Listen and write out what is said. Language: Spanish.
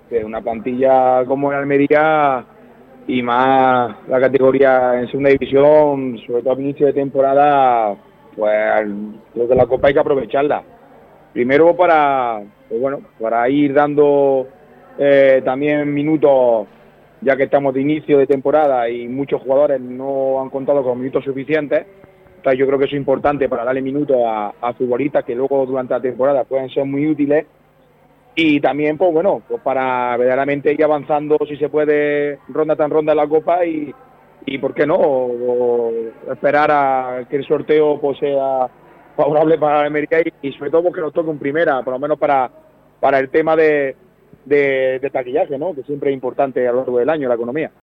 que una plantilla como el Almería y más la categoría en segunda división, sobre todo a inicio de temporada, pues creo que la Copa hay que aprovecharla. Primero para, pues bueno, para ir dando también minutos, ya que estamos de inicio de temporada y muchos jugadores no han contado con minutos suficientes. Entonces yo creo que eso es importante para darle minutos a futbolistas que luego durante la temporada pueden ser muy útiles. Y también, pues bueno, pues para verdaderamente ir avanzando, si se puede, ronda tras ronda en la Copa y ¿por qué no? O esperar a que el sorteo pues sea favorable para Almería y sobre todo que nos toque en primera, por lo menos para el tema de taquillaje, ¿no? Que siempre es importante a lo largo del año la economía.